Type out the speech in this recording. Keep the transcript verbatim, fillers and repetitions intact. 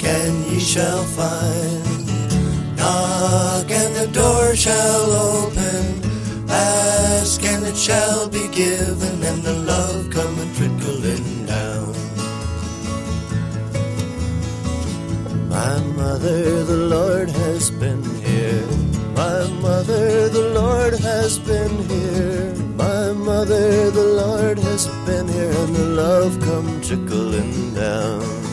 and ye shall find. Knock and the door shall open. Ask and it shall be given, and the love come a trickling down. My mother, the Lord has been here. My mother, the Lord has been here. My mother, the Lord has been here, and the love come trickling down.